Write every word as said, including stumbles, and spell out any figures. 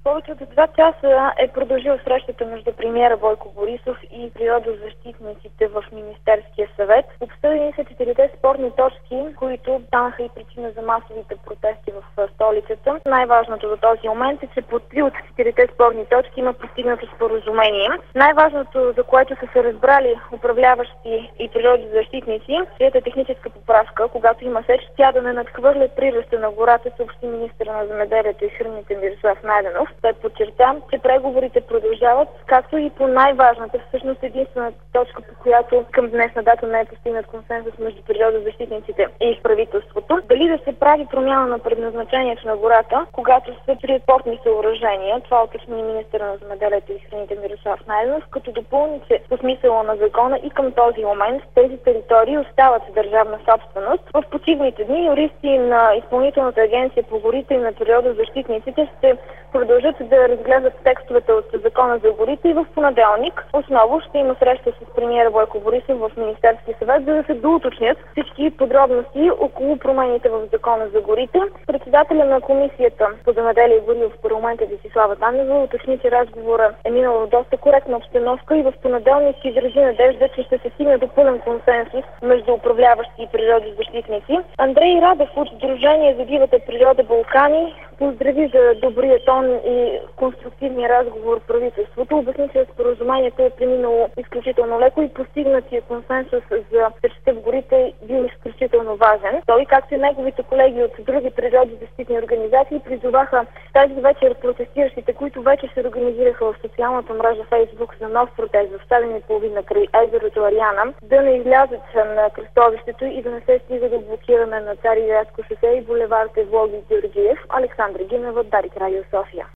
Повече от два часа е продължила срещата между премиера Бойко Борисов и природозащитниците в Министерския съвет. Обсъдени са четирите спорни точки, които станаха и причина за масовите протести в столицата. Най-важното до този момент е, че по три от четирите спорни точки има постигнато споразумение. Най-важното, за което са се разбрали управляващи и природозащитници, е техническа поправка, когато има сеч, тя да не надхвърля прираста на гората, съобщи министъра на земеделието и храните Мирослав Найденов. Той подчерта, че преговорите продължават, както и по най-важната, всъщност единствената точка, по която към днешна дата не е постигнат консенсус между природозащитниците и правителството. Дали да се прави промяна на предназначението на гората, когато са при спортни съоръжения, това уточни министъра на земеделието и храните Мирослав Найденов, като допълни, че по смисъла на закона и към този момент тези територии остават държавна собственост. В почивните дни юристи на Изпълнителната агенция по горите и на природозащитниците ще продължат да разгледат текстовете от закона за горите и в понеделник отново ще има среща с премиера Бойко Борисов в Министерския съвет, за да се доуточнят всички подробности около промените в закона за горите. Председателя на комисията по земеделие и гори в парламента Десислава Танева уточни, че разговора е минал в доста коректна обстановка и в понеделник си изрази надежда, че ще се стигне до пълен консенсус между управляващи и природозащитници. Андрей Радев от Сдружение за дивата природа Балкани поздрави за добрия тон и конструктивния разговор правителството. Обясни, че споразумението е преминало изключително леко и постигнатия консенсус за сечта в горите бил изключително важен. Той, както и неговите колеги от други природозащитни организации, призоваха тази вечер протестиращите, които вече се организираха в социалната мрежа Фейсбук за нов протест в седем и половина край езерото Ариана, да не излязат на кръстовището и да не се стига до блокиране на Цариградско шосе и булевард Евлоги Георгиев. Александра Гинева, Дарик Радио София.